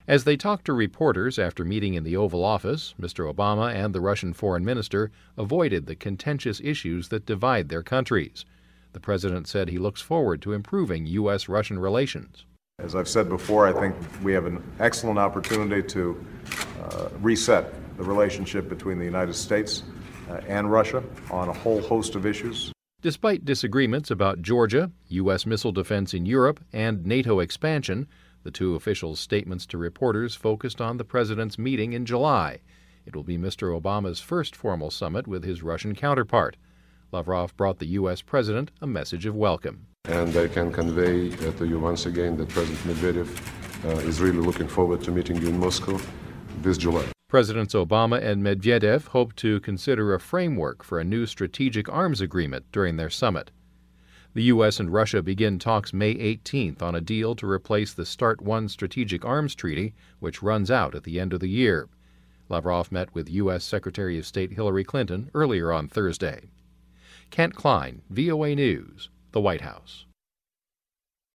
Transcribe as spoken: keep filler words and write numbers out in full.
As they talked to reporters after meeting in the Oval Office, Mister Obama and the Russian foreign minister avoided the contentious issues that divide their countries. The president said he looks forward to improving U S Russian relations. As I've said before, I think we have an excellent opportunity to uh, reset the relationship between the United States uh, and Russia on a whole host of issues. Despite disagreements about Georgia, U S missile defense in Europe, and NATO expansion, the two officials' statements to reporters focused on the president's meeting in July. It will be Mister Obama's first formal summit with his Russian counterpart. Lavrov brought the U S president a message of welcome. And I can convey uh, to you once again that President Medvedev uh, is really looking forward to meeting you in Moscow this July. Presidents Obama and Medvedev hope to consider a framework for a new strategic arms agreement during their summit. The U S and Russia begin talks May eighteenth on a deal to replace the START one Strategic Arms Treaty, which runs out at the end of the year. Lavrov met with U S Secretary of State Hillary Clinton earlier on Thursday. Kent Klein, V O A News, the White House.